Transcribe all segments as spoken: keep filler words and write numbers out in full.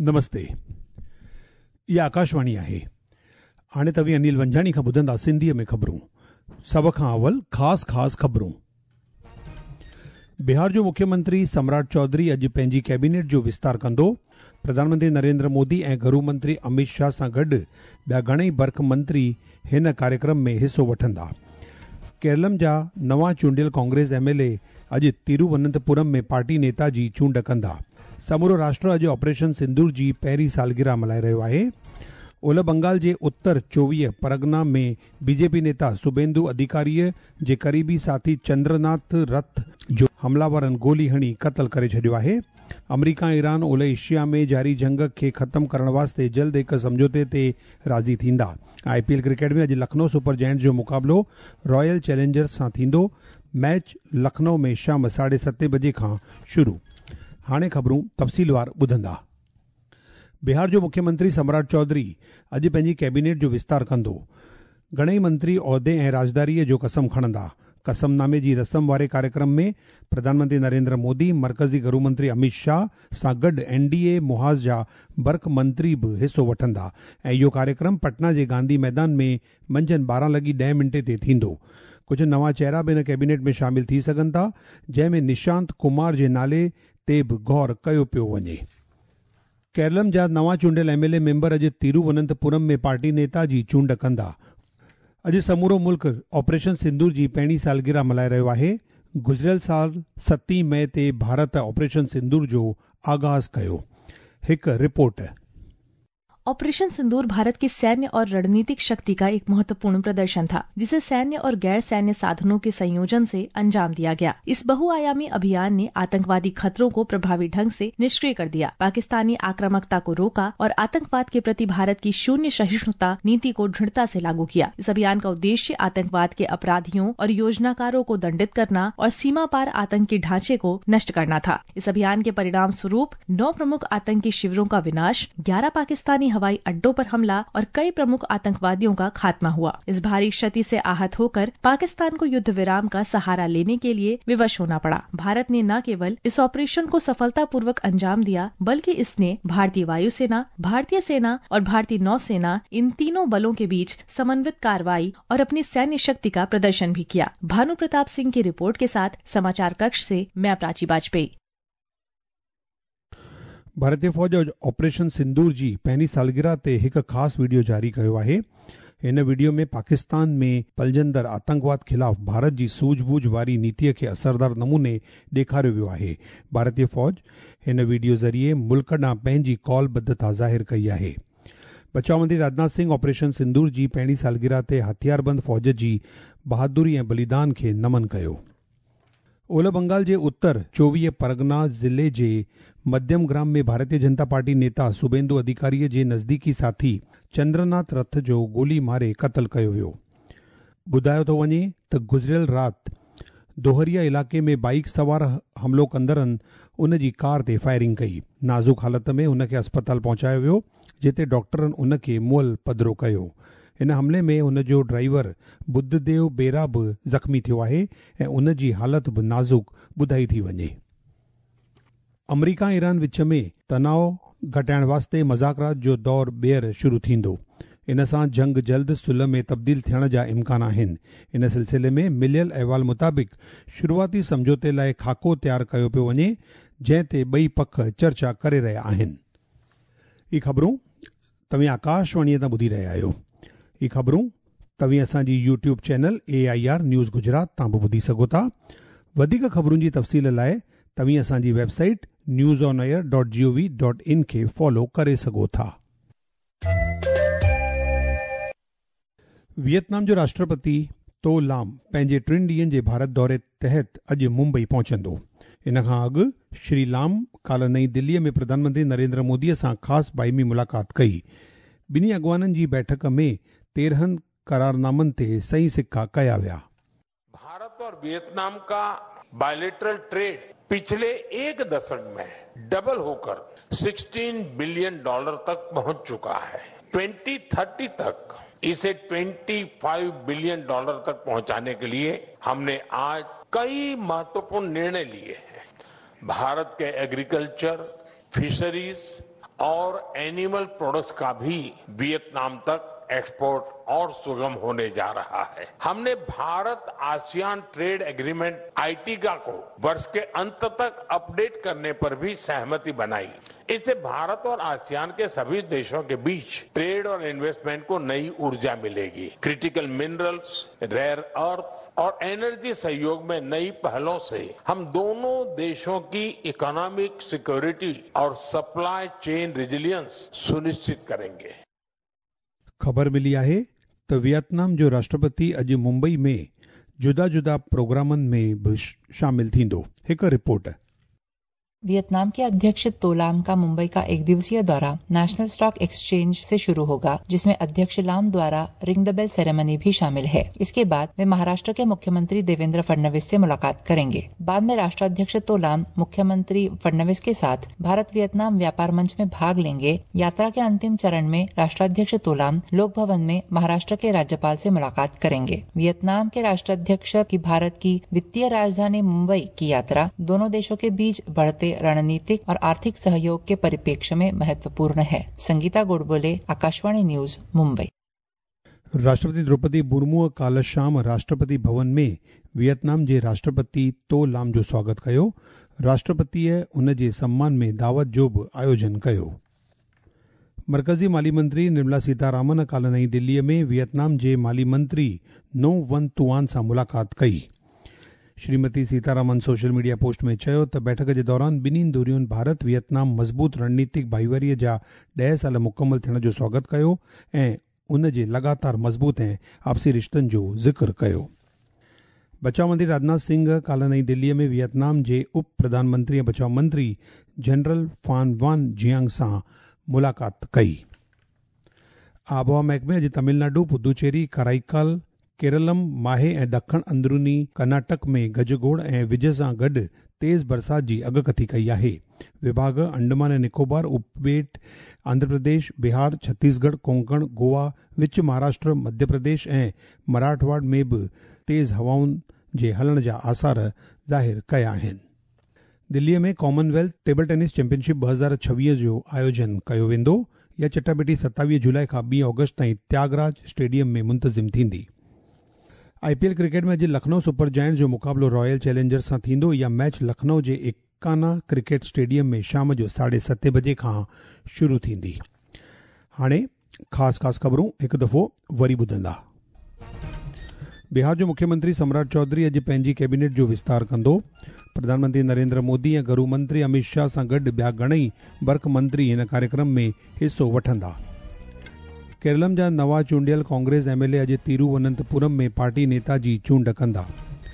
नमस्ते, इहा आकाशवाणी आहे। हाणे तव्हां अनिल वंजाणी खां ॿुधंदा सिंधीअ में ख़बरूं। सभ खां अवल ख़ासि ख़ासि ख़बरूं। बिहार जो मुख्यमंत्री सम्राट चौधरी अॼु पंहिंजी कैबिनेट जो विस्तार कंदो। प्रधानमंत्री नरेंद्र मोदी ऐं गृह मंत्री अमित शाह सां गॾु ॿिया घणेई बर्ख मंत्री हिन कार्यक्रम में हिसो वठंदा। केरलम जा नवां चूंडियल कांग्रेस एमएलए अॼु तिरुवनंतपुरम में पार्टी नेता जी चूंड कंदा। समूरो राष्ट्र अॼु ऑपरेशन सिंदूर जी पहिरीं सालगिरह मल्हाए रहियो आहे। ओलह बंगाल जे उत्तर चोवीह परगना में बीजेपी नेता शुभेंदु अधिकारीअ जे क़रीबी साथी चंद्रनाथ रथ जो हमलावरनि गोली हणी क़तल करे छॾियो आहे। अमरीका ईरान ओलह एशिया में जारी जंग खे ख़त्म करण वास्ते जल्द हिक समझौते ते राज़ी थींदा। आईपीएल क्रिकेट में अॼु लखनऊ सुपर जायंट्स जो मुक़ाबलो रॉयल चैलेंजर्स सां थींदो। मैच लखनऊ में शाम साढे सते बजे खां शुरू। हाणे ख़बरूं तफ़सीलवार ॿुधंदा। बिहार जो मुख्यमंत्री सम्राट चौधरी अॼु पंहिंजी कैबिनेट जो विस्तार कंदो। घणेई मंत्री उहिदे ऐं राजदारीअ जो कसम खणंदा। कसमनामे जी रस्म वारे कार्यक्रम में प्रधानमंत्री नरेंद्र मोदी, मरकज़ी गृह मंत्री अमित शाह सां गॾु एनडीए मुहाज़ जा बर्क मंत्री बि हिसो वठंदा ऐं इहो कार्यक्रम पटना जे गांधी मैदान में मंझंदि ॿारहं लॻी ॾह मिंटे ते थींदो। कुझु नवां चेहरा बि हिन कैबिनेट में शामिल थी सघनि था, जंहिंमें निशांत कुमार जे नाले ते बि गौर कयो पियो वञे। केरलम जा नवां चूंडियल एमएलए मेंबर अॼु तिरुवनंतपुरम में पार्टी नेता जी चूंड कंदा। अॼु समूरो मुल्क ऑपरेशन सिंदूर जी पहिरीं सालगिरह मल्हाए रहियो आहे। गुज़िरियल साल सतीं मई ते भारत ऑपरेशन सिंदूर जो आगाज़ कयो। हिकु रिपोर्ट। ऑपरेशन सिंदूर भारत की सैन्य और रणनीतिक शक्ति का एक महत्वपूर्ण प्रदर्शन था, जिसे सैन्य और गैर सैन्य साधनों के संयोजन से अंजाम दिया गया। इस बहुआयामी अभियान ने आतंकवादी खतरों को प्रभावी ढंग से निष्क्रिय कर दिया, पाकिस्तानी आक्रामकता को रोका और आतंकवाद के प्रति भारत की शून्य सहिष्णुता नीति को दृढ़ता से लागू किया। इस अभियान का उद्देश्य आतंकवाद के अपराधियों और योजनाकारों को दंडित करना और सीमा पार आतंकी ढांचे को नष्ट करना था। इस अभियान के परिणाम स्वरूप नौ प्रमुख आतंकी शिविरों का विनाश, ग्यारह पाकिस्तानी हवाई अड्डों पर हमला और कई प्रमुख आतंकवादियों का खात्मा हुआ। इस भारी क्षति से आहत होकर पाकिस्तान को युद्ध विराम का सहारा लेने के लिए विवश होना पड़ा। भारत ने न केवल इस ऑपरेशन को सफलतापूर्वक अंजाम दिया, बल्कि इसने भारतीय वायुसेना, भारतीय सेना और भारतीय नौसेना इन तीनों बलों के बीच समन्वित कार्रवाई और अपनी सैन्य शक्ति का प्रदर्शन भी किया। भानु प्रताप सिंह की रिपोर्ट के साथ समाचार कक्ष से मैं प्राची वाजपेयी। भारतीय फ़ौज ऑपरेशन सिंदूर जी पहिरीं सालगिरह ते हिकु ख़ासि वीडियो जारी कयो आहे। हिन वीडियो में पाकिस्तान में पलजंदड़ आतंकवाद ख़िलाफ़ भारत जी सूझबूझ वारी नीतीअ खे असरदार नमूने ॾेखारियो वियो आहे। भारतीय फ़ौज हिन वीडियो ज़रिए मुल्क ॾांहुं पंहिंजी कौलबद्धता ज़ाहिर कई आहे। बचाव मंत्री राजनाथ सिंह ऑपरेशन सिंदूर जी पहिरीं सालगिरह ते हथियारबंद फ़ौज जी बहादुरी ऐं बलिदान खे नमन कयो। ओलह बंगाल जे उत्तर चोवीह परगना ज़िले जे मध्यम ग्राम में भारतीय जनता पार्टी नेता शुभेंदु अधिकारीअ जे नज़दीकी साथी चंद्रनाथ रथ जो गोली मारे क़तल कयो वियो। ॿुधायो थो वञे त गुज़िरियल राति दोहरिया इलाक़े में बाइक सवार हमिलो कंदड़नि उन जी कार ते फायरिंग कई। नाज़ुक हालत में उन खे अस्पताल पहुचायो वियो, जिते डॉक्टरनि उन खे मुअल पधिरो कयो। इन हमले में उन जो ड्राइवर बुद्धदेव बेरा बि ज़ख़्मी थियो आहे ऐं उन जी हालत बि नाज़ुक ॿुधाई थी वञे। अमरीका ईरान विच में तनाव घटाइण वास्ते मज़ाक़रात जो दौर ॿीहर शुरू थींदो। इन सां जंग जल्द सुलह में तब्दील थियण जा इम्कान आहिनि। इन सिलसिले में मिलियल अहवाल मुताबिक़ शुरूआती समझौते लाइ खाको तयारु कयो पियो वञे, जंहिं ते ॿई पख चर्चा करे रहिया आहिनि। ई ख़बरूं तव्हां आकाशवाणीअ तां ॿुधी रहिया आहियो। ई ख़बरूं तव्हां असांजी YouTube channel A I R news Gujarat तां बि ॿुधी सघो था। वधीक ख़बरुनि जी तफ़सील लाइ तव्हां असांजी website news on air dot G O V dot in खे फॉलो करे सघो था। वियतनाम जो राष्ट्रपति तो लाम पंहिंजे टिनि ॾींहनि जे भारत दौरे तहत अॼु मुंबई पहुचंदो। इन खां अॻु श्री लाम काल्ह नई दिल्लीअ में प्रधानमंत्री नरेंद्र मोदीअ सां ख़ासि बाइमी मुलाक़ात कई। ॿिन्ही अॻवाननि जी बैठक में तेरहं करारनामनि ते सही सिक्का कया विया। भारत और वियतनाम का बायलैटरल ट्रेड पिछले एक दशक में डबल होकर सोलह बिलियन डॉलर तक पहुंच चुका है। दो हज़ार तीस तक इसे पच्चीस बिलियन डॉलर तक पहुंचाने के लिए हमने आज कई महत्वपूर्ण निर्णय लिए हैं। भारत के एग्रीकल्चर, फिशरीज और एनिमल प्रोडक्ट्स का भी वियतनाम तक एक्सपोर्ट और सुगम होने जा रहा है। हमने Bharat ASEAN trade agreement AITIGA को वर्ष के अंत तक अपडेट करने पर भी सहमति बनाई। इससे भारत और आसियान के सभी देशों के बीच ट्रेड और इन्वेस्टमेंट को नई ऊर्जा मिलेगी। क्रिटिकल मिनरल्स, रेयर अर्थ और एनर्जी सहयोग में नई पहलों से हम दोनों देशों की इकोनॉमिक सिक्योरिटी और सप्लाई चेन रेजिलियंस सुनिश्चित करेंगे। खबर मिली आहे त वियतनाम जो राष्ट्रपति अॼु मुंबई में जुदा जुदा प्रोग्रामनि में बि शामिल थींदो। हिकु रिपोर्ट। वियतनाम के अध्यक्ष तो लाम का मुंबई का एक दिवसीय दौरा नेशनल स्टॉक एक्सचेंज से शुरू होगा, जिसमें अध्यक्ष लाम द्वारा रिंग द बेल सेरेमनी भी शामिल है। इसके बाद वे महाराष्ट्र के मुख्यमंत्री देवेंद्र फडणवीस से मुलाकात करेंगे। बाद में राष्ट्राध्यक्ष तो लाम मुख्यमंत्री फडणवीस के साथ भारत वियतनाम व्यापार मंच में भाग लेंगे। यात्रा के अंतिम चरण में राष्ट्राध्यक्ष तो लाम लोक भवन में महाराष्ट्र के राज्यपाल से मुलाकात करेंगे। वियतनाम के राष्ट्राध्यक्ष की भारत की वित्तीय राजधानी मुंबई की यात्रा दोनों देशों के बीच बढ़ते रणनीतिक और आर्थिक सहयोग के परिप्रेक्ष्य में महत्वपूर्ण है। संगीता गोडबोले, आकाशवाणी न्यूज, मुंबई। राष्ट्रपति द्रौपदी मुर्मू काल्ह शाम राष्ट्रपति भवन में वियतनाम जे राष्ट्रपति तो लाम जो स्वागत कयो। राष्ट्रपतिअ उन जे सम्मान में दावत जो बि आयोजन कयो। मरकज़ी माली मंत्री निर्मला सीतारामन काल्ह नई दिल्लीअ में वियतनाम जे माली मंत्री नो वन तुआन सां मुलाक़ात कई। Shrimati Sitharaman social media post में चयो त बैठक जे दौरान ॿिन्ही दूरियुनि भारत वियतनाम मज़बूत रणनीतिक भाईवारीअ जा ॾह साल मुकमल थियण जो स्वागत कयो ऐं उन जे लगातार मज़बूत ऐं आपसी रिश्तनि जो ज़िक्र कयो। बचाव मंत्री राजनाथ सिंह काल्ह नई दिल्लीअ में वियतनाम जे उप प्रधानमंत्री ऐं बचाव मंत्री जनरल फान वान जियांग सां मुलाक़ात कई। आबहवा महकमे अॼु तमिलनाडु, पुदुचेरी, कराईकाल, केरलम, माहे ऐं ॾखण अंदरूनी कर्नाटक में गजगोड़ ऐं विज सां गॾु तेज़ बरसात जी अॻकथी कई आहे। विभाग अंडमान ऐं निकोबार, उपबेट, आंध्र प्रदेश, बिहार, छत्तीसगढ़, कोंकण, गोवा, विच महाराष्ट्र, मध्य प्रदेश ऐं मराठवाड़ में बि तेज़ हवाउनि जे हलण जा आसार ज़ाहिर कया आहिनि। दिल्लीअ में कॉमनवेल्थ टेबल टेनिस चैंपियनशिप ॿ हज़ार छवीह जो आयोजन कयो वेंदो। इहा चटाभेटी सतावीह जुलाई खां ॿी ऑगस्ट ताईं त्यागराज स्टेडियम में मुंतज़िम थींदी। आईपीएल क्रिकेट में अॼु लखनऊ सुपर जायंट्स जो मुक़ाबिलो रॉयल चैलेंजर्स सां थींदो। इहा मैच लखनऊ जे एकाना क्रिकेट स्टेडियम में शाम जो साढे सते बजे खां शुरू थींदी। हाणे ख़ासि ख़ासि ख़बरूं हिकु दफ़ो वरी ॿुधंदा। बिहार जो मुख्यमंत्री सम्राट चौधरी अॼु पंहिंजी कैबिनेट जो विस्तार कंदो। प्रधानमंत्री नरेंद्र मोदी ऐं गृह मंत्री अमित शाह सां गॾु ॿिया घणेई बर्क मंत्री हिन कार्यक्रम में हिसो वठंदा। केरलम जा नवां चूंडियल कांग्रेस एमएलए अॼु तिरुवनंतपुरम में पार्टी नेता जी चूंड कंदा।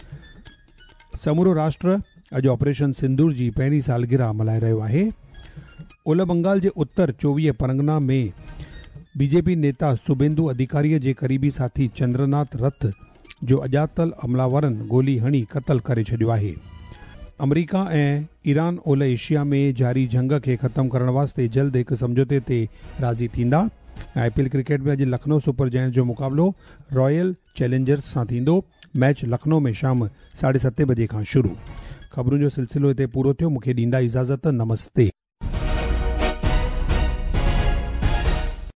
समूरो राष्ट्र अॼु ऑपरेशन सिंदूर जी पहिरीं सालगिरह मल्हाए रहियो आहे। ओलह बंगाल जे उत्तर चोवीह परगना में बीजेपी नेता शुभेंदु अधिकारीअ जे क़रीबी साथी चंद्रनाथ रथ जो अॼातल हमलावरनि गोली हणी क़तल करे छॾियो आहे। अमरीका ऐं ईरान ओलह एशिया में जारी जंग खे ख़तमु करण वास्ते जल्द हिकु समझौते ते राज़ी थींदा। आईपीएल क्रिकेट में अॼु लखनऊ सुपर जायंट्स जो मुक़ाबिलो रॉयल चैलेंजर्स सां थींदो। मैच लखनऊ में शाम साढे सते बजे खां शुरू। ख़बरुनि जो सिलसिलो हिते पूरो थियो। मूंखे ॾींदा इजाज़त। नमस्ते।